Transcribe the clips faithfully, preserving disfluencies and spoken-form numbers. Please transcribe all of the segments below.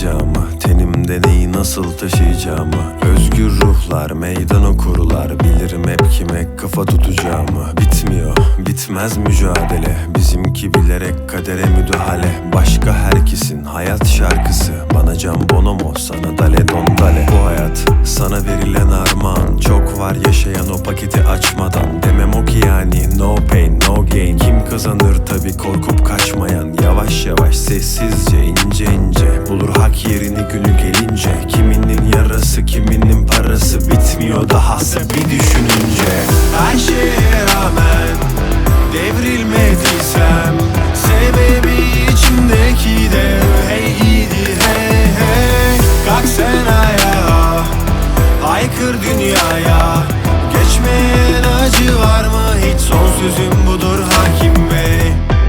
yaşayacağımı, tenimde neyi nasıl taşıyacağımı. Özgür ruhlar meydan okurlar, bilirim hep kime kafa tutacağımı. Bitmiyor, bitmez mücadele, bizimki bilerek kadere müdahale. Başka herkesin hayat şarkısı, bana Can Bonomo, sana Dale Don Dale. Bu hayat sana verilen armağan, çok var yaşayan o paketi açmadan. Demem o ki yani no pain no gain, kim kazanır tabi korkup kaçmayan. Yavaş yavaş sessizce ince ince bulur hak yerini günü gelince. Kiminin yarası kiminin parası, bitmiyor dahası bir düşününce. Her şeye rağmen devrilmediysem, sebebi içimdeki dev hey iyidir hey hey. Kalk sen ayağa, haykır dünyaya, geçmeyen acı var mı hiç, son sözüm budur hakim bey.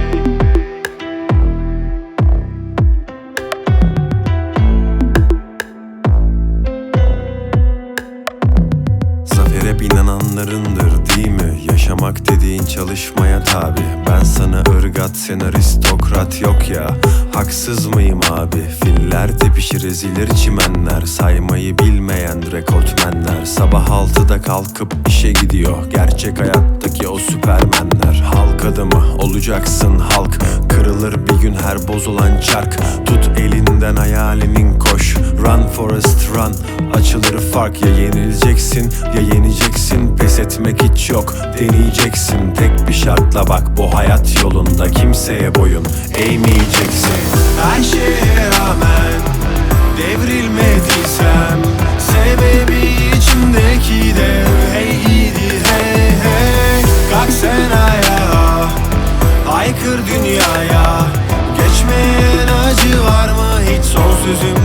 Zafer hep inananlarındır değil mi? Yaşamak dediğin çalışmaya tabi. Ben sana ırgat sen aristokrat yok ya. Haksız mıyım abi? Filler tepişir ezilir çimenler, saymayı bilmeyen rekortmenler. Sabah altıda kalkıp işe gidiyor gerçek hayattaki o süpermenler. Halk adamı olacaksın halk, kırılır bir gün her bozulan çark. Tut elinden hayalinin koş, run Forest run, açılır fark. Ya yenileceksin ya yeneceksin, pes etmek hiç yok deneyeceksin. Tek bir şartla bak bu hayat yolunda, kimseye boyun eğmeyeceksin. Her şeye rağmen devrilmediysem, sebebi içimdeki dev hey iyidir hey hey. Kalk sen ayağa, haykır dünyaya, geçmeyen acı var mı hiç, son sözüm